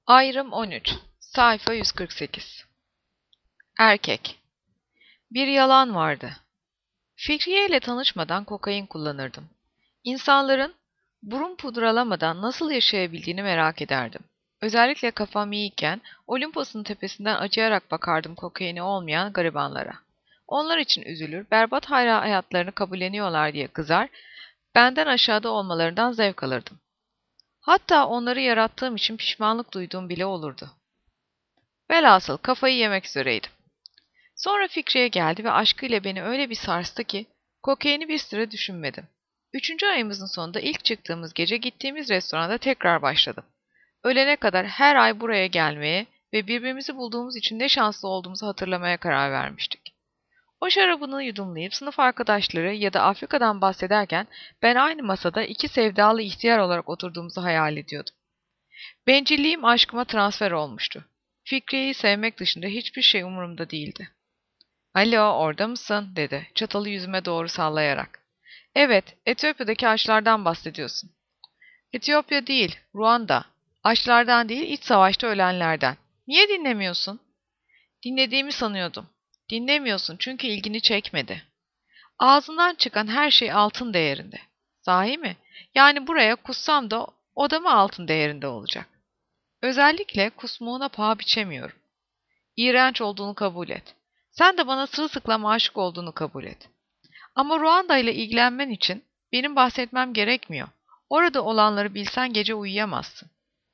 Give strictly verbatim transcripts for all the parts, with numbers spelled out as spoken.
Ayrım on üç. Sayfa yüz kırk sekiz. Erkek. Bir yalan vardı. Fikriye ile tanışmadan kokain kullanırdım. İnsanların burun pudralamadan nasıl yaşayabildiğini merak ederdim. Özellikle kafam iyiyken Olimpos'un tepesinden acıyarak bakardım kokaini olmayan garibanlara. Onlar için üzülür, berbat hayra hayatlarını kabulleniyorlar diye kızar, benden aşağıda olmalarından zevk alırdım. Hatta onları yarattığım için pişmanlık duyduğum bile olurdu. Velhasıl kafayı yemek üzereydim. Sonra Fikriye geldi ve aşkıyla beni öyle bir sarstı ki kokaini bir süre düşünmedim. Üçüncü ayımızın sonunda ilk çıktığımız gece gittiğimiz restoranda tekrar başladım. Ölene kadar her ay buraya gelmeye ve birbirimizi bulduğumuz için ne şanslı olduğumuzu hatırlamaya karar vermiştik. O şarabını yudumlayıp sınıf arkadaşları ya da Afrika'dan bahsederken ben aynı masada iki sevdalı ihtiyar olarak oturduğumuzu hayal ediyordum. Bencilliğim aşkıma transfer olmuştu. Fikriye'yi sevmek dışında hiçbir şey umurumda değildi. "Alo, orada mısın?" dedi, çatalı yüzüme doğru sallayarak. "Evet, Etiyopya'daki açlardan bahsediyorsun." "Etiyopya değil, Ruanda. Açlardan değil, iç savaşta ölenlerden. Niye dinlemiyorsun?" "Dinlediğimi sanıyordum." "Dinlemiyorsun çünkü ilgini çekmedi." "Ağzından çıkan her şey altın değerinde." "Sahi mi? Yani buraya kussam da o da mı altın değerinde olacak?" "Özellikle kusmuğuna paha biçemiyorum." "İğrenç olduğunu kabul et. Sen de bana sırılsıklam aşık olduğunu kabul et. Ama Ruanda ile ilgilenmen için benim bahsetmem gerekmiyor. Orada olanları bilsen gece uyuyamazsın."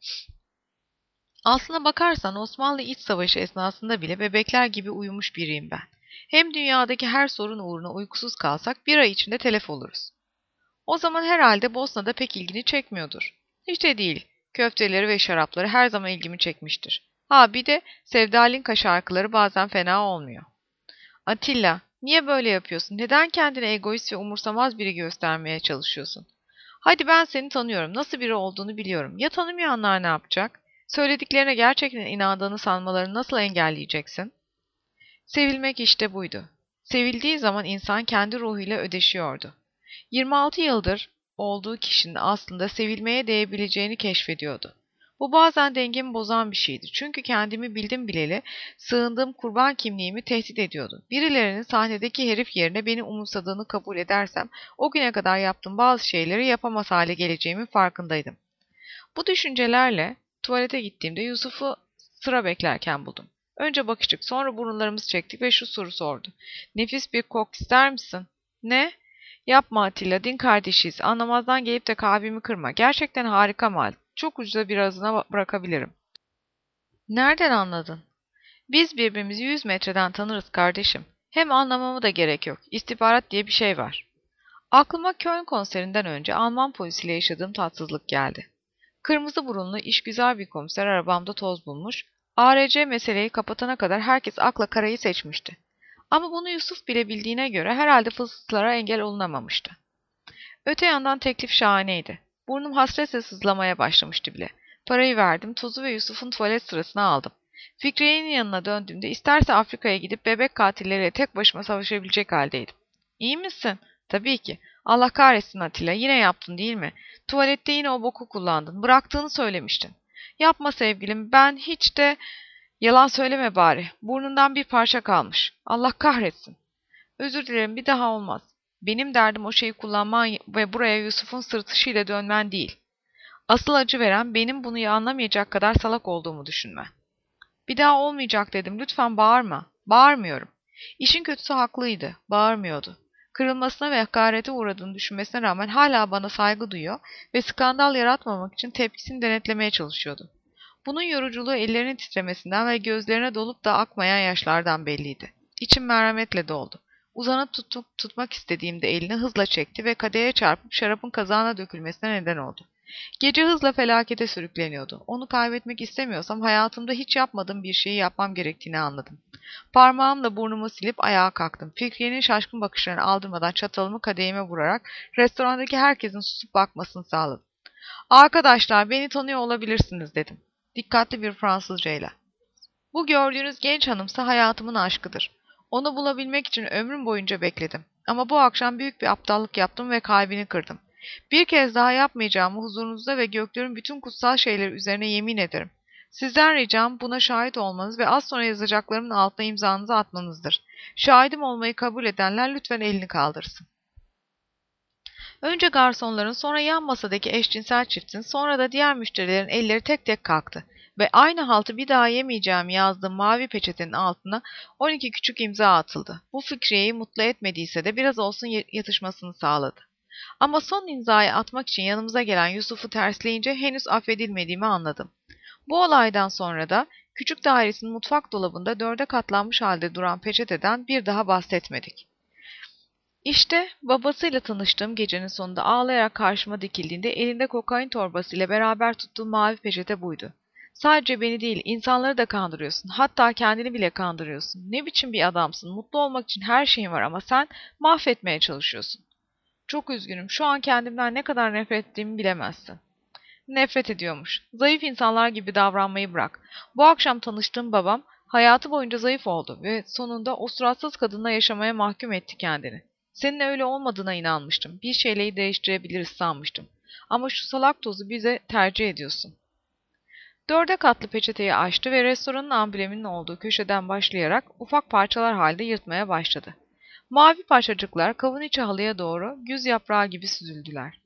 Aslına bakarsan Osmanlı İç Savaşı esnasında bile bebekler gibi uyumuş biriyim ben. Hem dünyadaki her sorun uğruna uykusuz kalsak bir ay içinde telef oluruz. O zaman herhalde Bosna'da pek ilgini çekmiyordur. Hiç de değil. Köfteleri ve şarapları her zaman ilgimi çekmiştir. Ha bir de Sevdalinka şarkıları bazen fena olmuyor. "Atilla, niye böyle yapıyorsun? Neden kendini egoist ve umursamaz biri göstermeye çalışıyorsun? Hadi ben seni tanıyorum, nasıl biri olduğunu biliyorum. Ya tanımayanlar ne yapacak? Söylediklerine gerçekten inandığını sanmalarını nasıl engelleyeceksin?" Sevilmek işte buydu. Sevildiği zaman insan kendi ruhuyla ödeşiyordu. yirmi altı yıldır olduğu kişinin aslında sevilmeye değebileceğini keşfediyordu. Bu bazen dengemi bozan bir şeydi. Çünkü kendimi bildim bileli sığındığım kurban kimliğimi tehdit ediyordu. Birilerinin sahnedeki herif yerine beni umursadığını kabul edersem o güne kadar yaptığım bazı şeyleri yapamaz hale geleceğimin farkındaydım. Bu düşüncelerle tuvalete gittiğimde Yusuf'u sıra beklerken buldum. Önce bakıştık, sonra burunlarımızı çektik ve şu soru sordu. "Nefis bir kok ister misin?" "Ne?" "Yapma Atilla, din kardeşiyiz. Anlamazdan gelip de kalbimi kırma. Gerçekten harika mal. Çok ucuza birazına bırakabilirim." "Nereden anladın?" "Biz birbirimizi yüz metreden tanırız kardeşim. Hem anlamama da gerek yok. İstihbarat diye bir şey var." Aklıma Köln konserinden önce Alman polisiyle yaşadığım tatsızlık geldi. Kırmızı burunlu işgüzar bir komiser arabamda toz bulmuş, A R C meseleyi kapatana kadar herkes akla karayı seçmişti. Ama bunu Yusuf bile bildiğine göre herhalde fısıltılara engel olunamamıştı. Öte yandan teklif şahaneydi. Burnum hasretle sızlamaya başlamıştı bile. Parayı verdim, tozu ve Yusuf'un tuvalet sırasını aldım. Fikriye'nin yanına döndüğümde isterse Afrika'ya gidip bebek katilleriyle tek başıma savaşabilecek haldeydim. "İyi misin?" "Tabii ki." "Allah kahretsin Atilla, yine yaptın değil mi? Tuvalette yine o boku kullandın. Bıraktığını söylemiştin." "Yapma sevgilim, ben hiç de..." "Yalan söyleme bari. Burnundan bir parça kalmış. Allah kahretsin." "Özür dilerim, bir daha olmaz." "Benim derdim o şeyi kullanman ve buraya Yusuf'un sırtışıyla dönmen değil. Asıl acı veren benim bunu anlamayacak kadar salak olduğumu düşünmen." "Bir daha olmayacak dedim. Lütfen bağırma." "Bağırmıyorum." İşin kötüsü haklıydı. Bağırmıyordu. Kırılmasına ve hakarete uğradığını düşünmesine rağmen hala bana saygı duyuyor ve skandal yaratmamak için tepkisini denetlemeye çalışıyordu. Bunun yoruculuğu ellerinin titremesinden ve gözlerine dolup da akmayan yaşlardan belliydi. İçim merhametle doldu. Uzanıp tutup tutmak istediğimde elini hızla çekti ve kadeye çarpıp şarabın kazağına dökülmesine neden oldu. Gece hızla felakete sürükleniyordu. Onu kaybetmek istemiyorsam hayatımda hiç yapmadığım bir şeyi yapmam gerektiğini anladım. Parmağımla burnumu silip ayağa kalktım. Fikriye'nin şaşkın bakışlarını aldırmadan çatalımı kadehime vurarak restorandaki herkesin susup bakmasını sağladım. "Arkadaşlar, beni tanıyor olabilirsiniz," dedim. Dikkatli bir Fransızcayla. "Bu gördüğünüz genç hanımsa hayatımın aşkıdır. Onu bulabilmek için ömrüm boyunca bekledim. Ama bu akşam büyük bir aptallık yaptım ve kalbini kırdım. Bir kez daha yapmayacağımı huzurunuzda ve göklerin bütün kutsal şeyleri üzerine yemin ederim. Sizden ricam buna şahit olmanız ve az sonra yazacaklarımın altına imzanızı atmanızdır. Şahidim olmayı kabul edenler lütfen elini kaldırsın. Önce garsonların, sonra yan masadaki eşcinsel çiftin, sonra da diğer müşterilerin elleri tek tek kalktı ve aynı haltı bir daha yemeyeceğimi yazdığım mavi peçetenin altına on iki küçük imza atıldı. Bu Fikriye'yi mutlu etmediyse de biraz olsun yatışmasını sağladı. Ama son imzayı atmak için yanımıza gelen Yusuf'u tersleyince henüz affedilmediğimi anladım. Bu olaydan sonra da küçük dairesinin mutfak dolabında dörde katlanmış halde duran peçeteden bir daha bahsetmedik. İşte babasıyla tanıştığım gecenin sonunda ağlayarak karşıma dikildiğinde elinde kokain torbasıyla beraber tuttuğu mavi peçete buydu. Sadece beni değil, insanları da kandırıyorsun. Hatta kendini bile kandırıyorsun. Ne biçim bir adamsın? Mutlu olmak için her şeyin var ama sen mahvetmeye çalışıyorsun. Çok üzgünüm. Şu an kendimden ne kadar nefret ettiğimi bilemezsin. Nefret ediyormuş. Zayıf insanlar gibi davranmayı bırak. Bu akşam tanıştığım babam hayatı boyunca zayıf oldu ve sonunda o suratsız kadınla yaşamaya mahkum etti kendini. Senin öyle olmadığına inanmıştım. Bir şeyleri değiştirebiliriz sanmıştım. Ama şu salak tozu bize tercih ediyorsun. Dörde katlı peçeteyi açtı ve restoranın ambleminin olduğu köşeden başlayarak ufak parçalar halde yırtmaya başladı. Mavi parçacıklar kavun içi halıya doğru güz yaprağı gibi süzüldüler.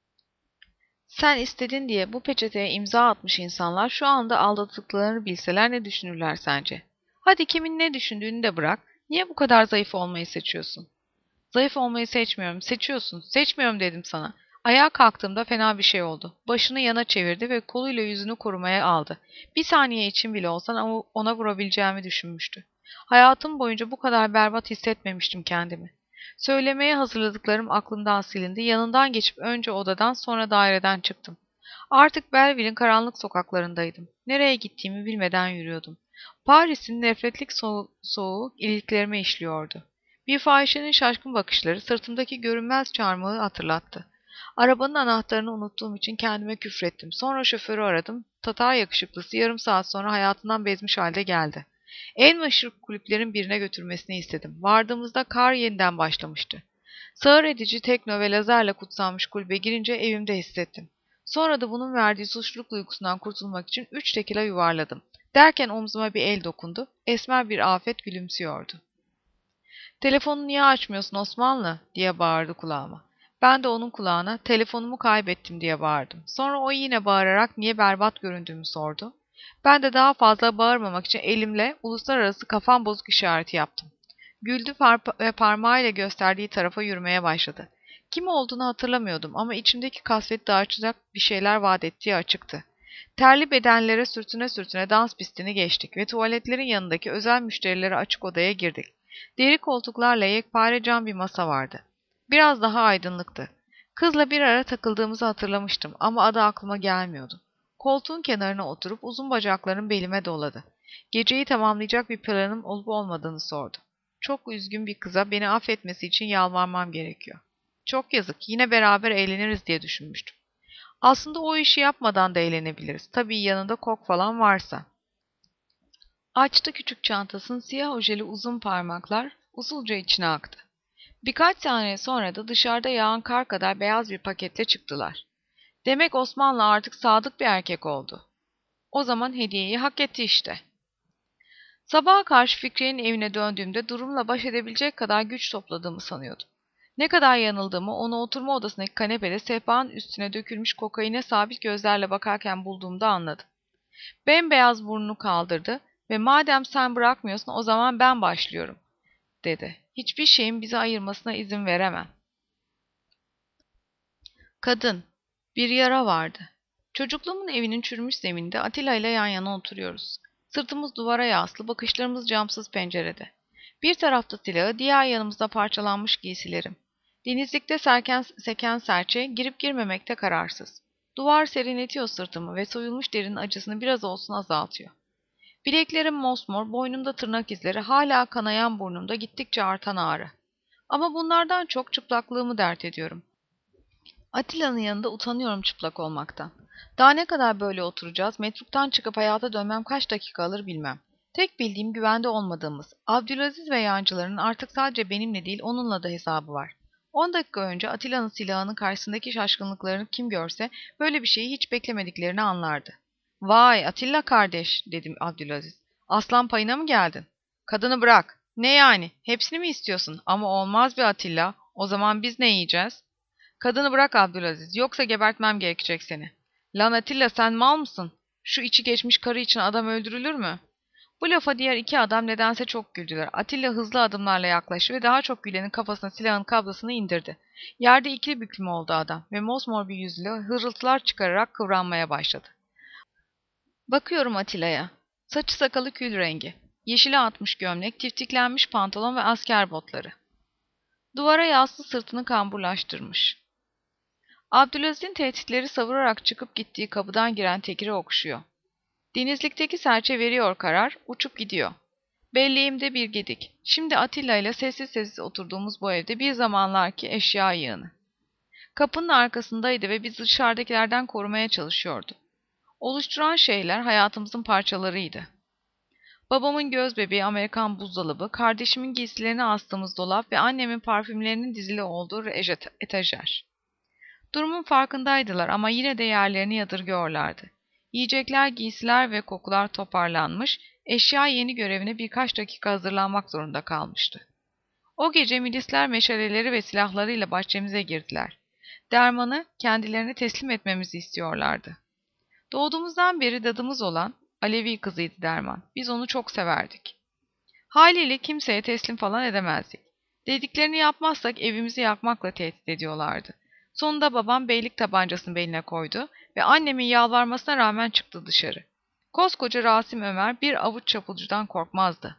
Sen istedin diye bu peçeteye imza atmış insanlar şu anda aldattıklarını bilseler ne düşünürler sence? Hadi kimin ne düşündüğünü de bırak. Niye bu kadar zayıf olmayı seçiyorsun? Zayıf olmayı seçmiyorum. Seçiyorsun. Seçmiyorum dedim sana. Ayağa kalktığımda fena bir şey oldu. Başını yana çevirdi ve koluyla yüzünü korumaya aldı. Bir saniye için bile olsan ona vurabileceğimi düşünmüştü. Hayatım boyunca bu kadar berbat hissetmemiştim kendimi. Söylemeye hazırladıklarım aklımdan silindi. Yanından geçip önce odadan sonra daireden çıktım. Artık Belleville'in karanlık sokaklarındaydım. Nereye gittiğimi bilmeden yürüyordum. Paris'in nefretlik so soğuğu iliklerime işliyordu. Bir fahişenin şaşkın bakışları sırtımdaki görünmez çarmıhı hatırlattı. Arabanın anahtarını unuttuğum için kendime küfrettim. Sonra şoförü aradım. Tatar yakışıklısı yarım saat sonra hayatından bezmiş halde geldi. En meşhur kulüplerin birine götürmesini istedim. Vardığımızda kar yeniden başlamıştı. Sağır edici tekno ve lazerle kutsanmış kulübe girince evimde hissettim. Sonra da bunun verdiği suçluluk duygusundan kurtulmak için üç tekila yuvarladım. Derken omzuma bir el dokundu. Esmer bir afet gülümsüyordu. "Telefonunu niye açmıyorsun Osmanlı?" diye bağırdı kulağıma. Ben de onun kulağına "Telefonumu kaybettim." diye bağırdım. Sonra o yine bağırarak niye berbat göründüğümü sordu. Ben de daha fazla bağırmamak için elimle uluslararası kafam bozuk işareti yaptım. Güldü ve parmağıyla gösterdiği tarafa yürümeye başladı. Kim olduğunu hatırlamıyordum ama içimdeki kasveti dağıtacak bir şeyler vaat ettiği açıktı. Terli bedenlere sürtüne sürtüne dans pistini geçtik ve tuvaletlerin yanındaki özel müşterilere açık odaya girdik. Deri koltuklarla yekpare cam bir masa vardı. Biraz daha aydınlıktı. Kızla bir ara takıldığımızı hatırlamıştım ama adı aklıma gelmiyordu. Koltuğun kenarına oturup uzun bacaklarını belime doladı. Geceyi tamamlayacak bir planım olup olmadığını sordu. Çok üzgün bir kıza beni affetmesi için yalvarmam gerekiyor. Çok yazık, yine beraber eğleniriz diye düşünmüştüm. Aslında o işi yapmadan da eğlenebiliriz. Tabii yanında kok falan varsa. Açtı küçük çantasının siyah ojeli uzun parmaklar usulca içine aktı. Birkaç saniye sonra da dışarıda yağan kar kadar beyaz bir paketle çıktılar. Demek Osmanlı artık sadık bir erkek oldu. O zaman hediyeyi hak etti işte. Sabaha karşı Fikriye'nin evine döndüğümde durumla baş edebilecek kadar güç topladığımı sanıyordum. Ne kadar yanıldığımı onu oturma odasındaki kanepede sehpanın üstüne dökülmüş kokaine sabit gözlerle bakarken bulduğumda anladım. Bembeyaz burnunu kaldırdı ve "Madem sen bırakmıyorsun o zaman ben başlıyorum." dedi. "Hiçbir şeyin bizi ayırmasına izin veremem." Kadın. Bir yara vardı. Çocukluğumun evinin çürümüş zemininde Atilla ile yan yana oturuyoruz. Sırtımız duvara yaslı, bakışlarımız camsız pencerede. Bir tarafta silahı, diğer yanımızda parçalanmış giysilerim. Denizlikte serken, seken serçe, girip girmemekte kararsız. Duvar serinletiyor sırtımı ve soyulmuş derinin acısını biraz olsun azaltıyor. Bileklerim mosmor, boynumda tırnak izleri, hala kanayan burnumda gittikçe artan ağrı. Ama bunlardan çok çıplaklığımı dert ediyorum. Atilla'nın yanında utanıyorum çıplak olmaktan. Daha ne kadar böyle oturacağız, metruktan çıkıp hayata dönmem kaç dakika alır bilmem. Tek bildiğim güvende olmadığımız, Abdülaziz ve yancılarının artık sadece benimle değil onunla da hesabı var. On dakika önce Atilla'nın silahının karşısındaki şaşkınlıklarını kim görse böyle bir şeyi hiç beklemediklerini anlardı. Vay Atilla kardeş dedim Abdülaziz. Aslan payına mı geldin? Kadını bırak. Ne yani? Hepsini mi istiyorsun? Ama olmaz be Atilla. O zaman biz ne yiyeceğiz? Kadını bırak Abdülaziz. Yoksa gebertmem gerekecek seni. Lan Atilla sen mal mısın? Şu içi geçmiş karı için adam öldürülür mü? Bu lafa diğer iki adam nedense çok güldüler. Atilla hızlı adımlarla yaklaştı ve daha çok gülenin kafasına silahın kablasını indirdi. Yerde ikili büklüm oldu adam ve mosmor bir yüzle hırıltılar çıkararak kıvranmaya başladı. Bakıyorum Atilla'ya. Saçı sakalı kül rengi. Yeşile atmış gömlek, tiftiklenmiş pantolon ve asker botları. Duvara yaslı sırtını kamburlaştırmış. Abdülaziz'in tehditleri savurarak çıkıp gittiği kapıdan giren Tekir'i okşuyor. Denizlikteki serçe veriyor karar, uçup gidiyor. Belleğimde bir gedik. Şimdi Atilla ile sessiz sessiz oturduğumuz bu evde bir zamanlar ki eşya yığını. Kapının arkasındaydı ve bizi dışarıdakilerden korumaya çalışıyordu. Oluşturan şeyler hayatımızın parçalarıydı. Babamın göz bebeği Amerikan buzdolabı, kardeşimin giysilerini astığımız dolap ve annemin parfümlerinin dizili olduğu etajer. Durumun farkındaydılar ama yine de yerlerini yadırgıyorlardı. Yiyecekler, giysiler ve kokular toparlanmış, eşya yeni görevine birkaç dakika hazırlanmak zorunda kalmıştı. O gece milisler meşaleleri ve silahlarıyla bahçemize girdiler. Dermanı kendilerini teslim etmemizi istiyorlardı. Doğduğumuzdan beri dadımız olan Alevi kızıydı Derman. Biz onu çok severdik. Haliyle kimseye teslim falan edemezdik. Dediklerini yapmazsak evimizi yakmakla tehdit ediyorlardı. Sonunda babam beylik tabancasını beline koydu ve annemin yalvarmasına rağmen çıktı dışarı. Koskoca Rasim Ömer bir avuç çapulcudan korkmazdı.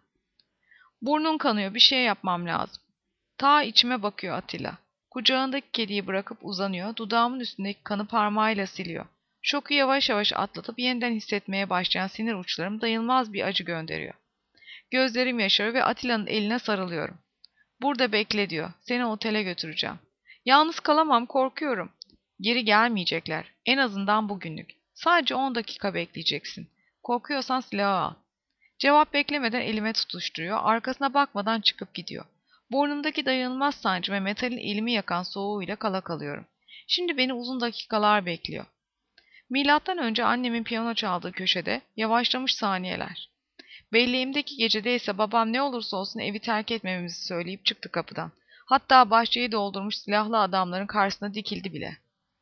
Burnun kanıyor, bir şey yapmam lazım. Ta içime bakıyor Atilla. Kucağındaki kediyi bırakıp uzanıyor, dudağımın üstündeki kanı parmağıyla siliyor. Şoku yavaş yavaş atlatıp yeniden hissetmeye başlayan sinir uçlarım dayanılmaz bir acı gönderiyor. Gözlerim yaşarıyor ve Atilla'nın eline sarılıyorum. Burada bekle diyor, seni otele götüreceğim. Yalnız kalamam, korkuyorum. Geri gelmeyecekler, en azından bugünlük. Sadece on dakika bekleyeceksin. Korkuyorsan silahı al. Cevap beklemeden elime tutuşturuyor, arkasına bakmadan çıkıp gidiyor. Burnumdaki dayanılmaz sancı ve metalin elimi yakan soğuğuyla kala kalıyorum. Şimdi beni uzun dakikalar bekliyor. Milattan önce annemin piyano çaldığı köşede yavaşlamış saniyeler. Belleğimdeki gecede ise babam ne olursa olsun evi terk etmememizi söyleyip çıktı kapıdan. Hatta bahçeyi doldurmuş silahlı adamların karşısına dikildi bile.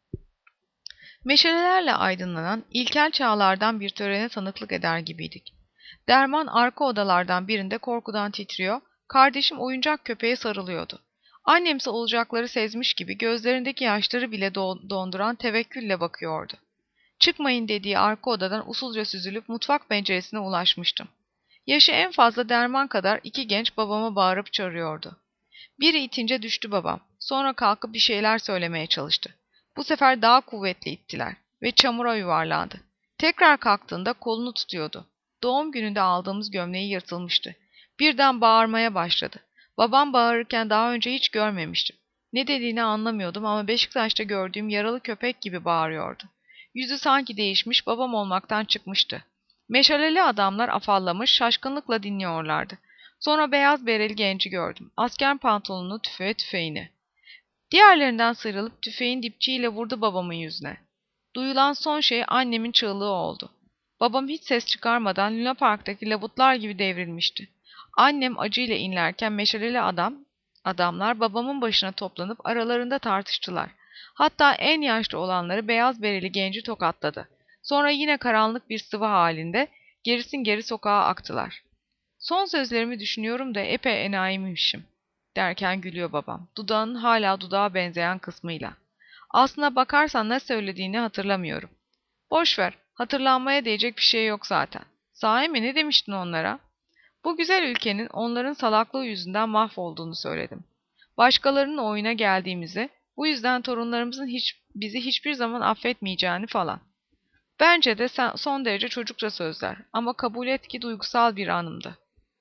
Meşalelerle aydınlanan ilkel çağlardan bir törene tanıklık eder gibiydik. Derman arka odalardan birinde korkudan titriyor, kardeşim oyuncak köpeğe sarılıyordu. Annemse olacakları sezmiş gibi gözlerindeki yaşları bile donduran tevekkülle bakıyordu. Çıkmayın dediği arka odadan usulca süzülüp mutfak penceresine ulaşmıştım. Yaşı en fazla Derman kadar iki genç babamı bağırıp çağırıyordu. Biri itince düştü babam. Sonra kalkıp bir şeyler söylemeye çalıştı. Bu sefer daha kuvvetli ittiler ve çamura yuvarlandı. Tekrar kalktığında kolunu tutuyordu. Doğum gününde aldığımız gömleği yırtılmıştı. Birden bağırmaya başladı. Babam bağırırken daha önce hiç görmemiştim. Ne dediğini anlamıyordum ama Beşiktaş'ta gördüğüm yaralı köpek gibi bağırıyordu. Yüzü sanki değişmiş, babam olmaktan çıkmıştı. Meşaleli adamlar afallamış, şaşkınlıkla dinliyorlardı. Sonra beyaz bereli genci gördüm. Asker pantolonunu, tüfeğe tüfeğini. Diğerlerinden sıyrılıp tüfeğin dipçiyle vurdu babamın yüzüne. Duyulan son şey annemin çığlığı oldu. Babam hiç ses çıkarmadan Luna Park'taki labutlar gibi devrilmişti. Annem acıyla inlerken meşaleli adam, adamlar babamın başına toplanıp aralarında tartıştılar. Hatta en yaşlı olanları beyaz bereli genci tokatladı. Sonra yine karanlık bir sıvı halinde gerisin geri sokağa aktılar. Son sözlerimi düşünüyorum da epey enayiymişim derken gülüyor babam. Dudağının hala dudağa benzeyen kısmıyla. Aslına bakarsan ne söylediğini hatırlamıyorum. Boş ver, hatırlanmaya değecek bir şey yok zaten. Sahi mi ne demiştin onlara? Bu güzel ülkenin onların salaklığı yüzünden mahvolduğunu söyledim. Başkalarının oyuna geldiğimizi, bu yüzden torunlarımızın hiç, bizi hiçbir zaman affetmeyeceğini falan. Bence de sen, son derece çocukça sözler ama kabul et ki duygusal bir anımdı.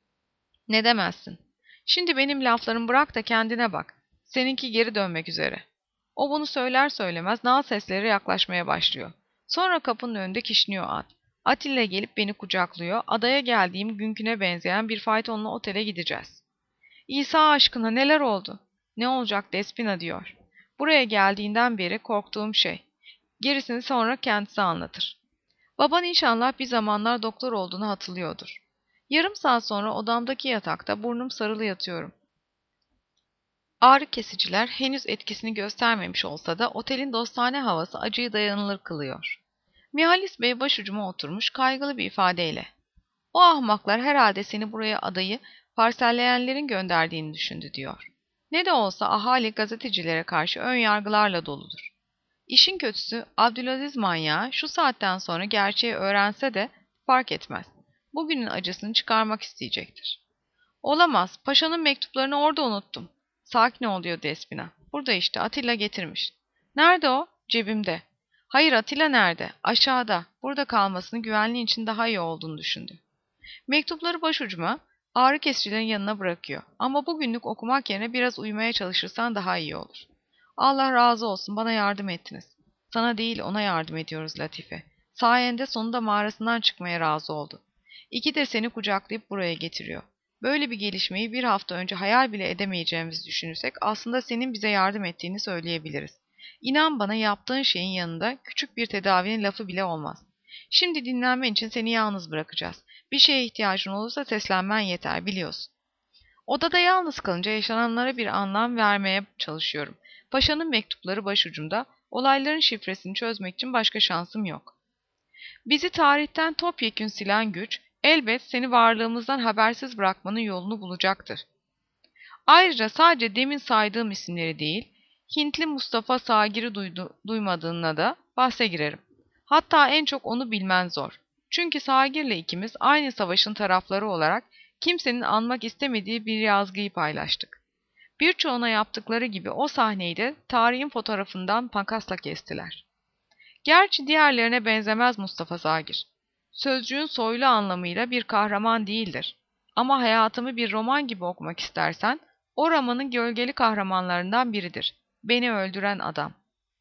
Ne demezsin? Şimdi benim laflarımı bırak da kendine bak. Seninki geri dönmek üzere. O bunu söyler söylemez nal sesleri yaklaşmaya başlıyor. Sonra kapının önünde kişniyor at. Atilla gelip beni kucaklıyor. Adaya geldiğim günküne benzeyen bir faytonla otele gideceğiz. İsa aşkına neler oldu? Ne olacak Despina diyor. Buraya geldiğinden beri korktuğum şey. Gerisini sonra kendisi anlatır. Baban inşallah bir zamanlar doktor olduğunu hatırlıyordur. Yarım saat sonra odamdaki yatakta burnum sarılı yatıyorum. Ağrı kesiciler henüz etkisini göstermemiş olsa da otelin dostane havası acıyı dayanılır kılıyor. Mihalis Bey başucuma oturmuş kaygılı bir ifadeyle. O ahmaklar herhalde seni buraya adayı parselleyenlerin gönderdiğini düşündü diyor. Ne de olsa ahali gazetecilere karşı ön yargılarla doludur. İşin kötüsü Abdülaziz manyağı şu saatten sonra gerçeği öğrense de fark etmez. Bugünün acısını çıkarmak isteyecektir. Olamaz, paşanın mektuplarını orada unuttum. Sakin ol diyor Despina. Burada işte, Atilla getirmiş. Nerede o? Cebimde. Hayır, Atilla nerede? Aşağıda. Burada kalmasını güvenliğin için daha iyi olduğunu düşündü. Mektupları başucuma, ağrı kesicilerin yanına bırakıyor. Ama bugünlük okumak yerine biraz uyumaya çalışırsan daha iyi olur. Allah razı olsun, bana yardım ettiniz. Sana değil, ona yardım ediyoruz Latife. Sayende sonunda mağarasından çıkmaya razı oldu. İki de seni kucaklayıp buraya getiriyor. Böyle bir gelişmeyi bir hafta önce hayal bile edemeyeceğimizi düşünürsek aslında senin bize yardım ettiğini söyleyebiliriz. İnan bana, yaptığın şeyin yanında küçük bir tedavinin lafı bile olmaz. Şimdi dinlenmen için seni yalnız bırakacağız. Bir şeye ihtiyacın olursa seslenmen yeter, biliyorsun. Odada yalnız kalınca yaşananlara bir anlam vermeye çalışıyorum. Paşanın mektupları başucumda, olayların şifresini çözmek için başka şansım yok. Bizi tarihten topyekün silen güç, elbet seni varlığımızdan habersiz bırakmanın yolunu bulacaktır. Ayrıca sadece demin saydığım isimleri değil, Hintli Mustafa Sagir'i duydu, duymadığına da bahse girerim. Hatta en çok onu bilmen zor. Çünkü Sagir'le ikimiz aynı savaşın tarafları olarak kimsenin anmak istemediği bir yazgıyı paylaştık. Birçoğuna yaptıkları gibi o sahneyi de tarihin fotoğrafından makasla kestiler. Gerçi diğerlerine benzemez Mustafa Sagir. Sözcüğün soylu anlamıyla bir kahraman değildir. Ama hayatımı bir roman gibi okumak istersen, o romanın gölgeli kahramanlarından biridir. Beni öldüren adam.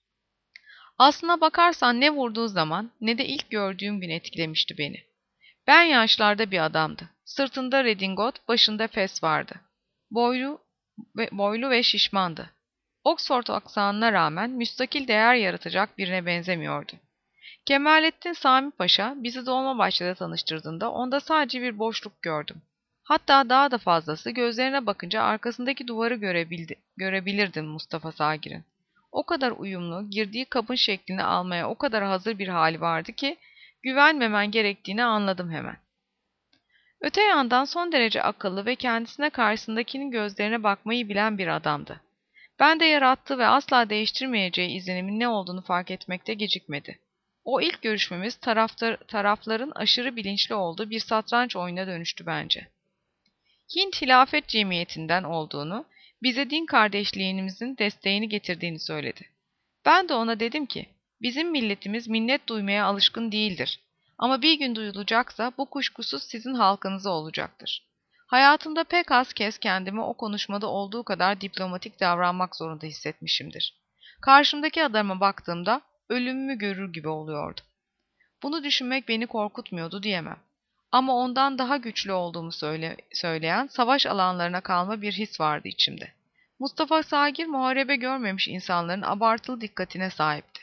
Aslına bakarsan ne vurduğu zaman ne de ilk gördüğüm gün etkilemişti beni. Ben yaşlarda bir adamdı. Sırtında redingot, başında fes vardı. Boylu ve, boylu ve şişmandı. Oxford aksanına rağmen müstakil değer yaratacak birine benzemiyordu. Kemalettin Sami Paşa bizi Dolmabahçe'de tanıştırdığında onda sadece bir boşluk gördüm. Hatta daha da fazlası, gözlerine bakınca arkasındaki duvarı görebildi, görebilirdim Mustafa Sagir'in. O kadar uyumlu, girdiği kabın şeklini almaya o kadar hazır bir hali vardı ki güvenmemen gerektiğini anladım hemen. Öte yandan son derece akıllı ve kendisine karşısındakinin gözlerine bakmayı bilen bir adamdı. Ben de yarattığı ve asla değiştirmeyeceği izlenimin ne olduğunu fark etmekte gecikmedi. O ilk görüşmemiz taraftar, tarafların aşırı bilinçli olduğu bir satranç oyununa dönüştü bence. Hint Hilafet Cemiyeti'nden olduğunu, bize din kardeşliğimizin desteğini getirdiğini söyledi. Ben de ona dedim ki, bizim milletimiz minnet duymaya alışkın değildir. Ama bir gün duyulacaksa bu kuşkusuz sizin halkınıza olacaktır. Hayatımda pek az kez kendimi o konuşmada olduğu kadar diplomatik davranmak zorunda hissetmişimdir. Karşımdaki adama baktığımda ölümümü görür gibi oluyordu. Bunu düşünmek beni korkutmuyordu diyemem. Ama ondan daha güçlü olduğumu söyle, söyleyen savaş alanlarına kalma bir his vardı içimde. Mustafa Sagir muharebe görmemiş insanların abartılı dikkatine sahipti.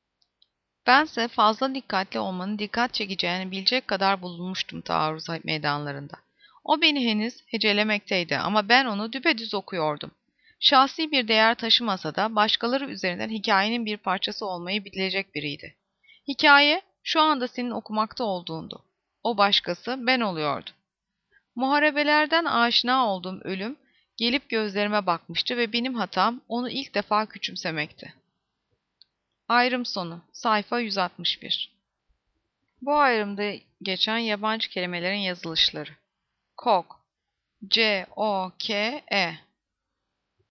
Bense fazla dikkatli olmanın dikkat çekeceğini bilecek kadar bulunmuştum taarruz meydanlarında. O beni henüz hecelemekteydi ama ben onu düpedüz okuyordum. Şahsi bir değer taşımasa da başkaları üzerinden hikayenin bir parçası olmayı bilecek biriydi. Hikaye şu anda senin okumakta olduğundu. O başkası ben oluyordum. Muharebelerden aşina olduğum ölüm gelip gözlerime bakmıştı ve benim hatam onu ilk defa küçümsemekti. Ayrım sonu. Sayfa yüz altmış bir. Bu ayrımda geçen yabancı kelimelerin yazılışları. Kok, C O K E,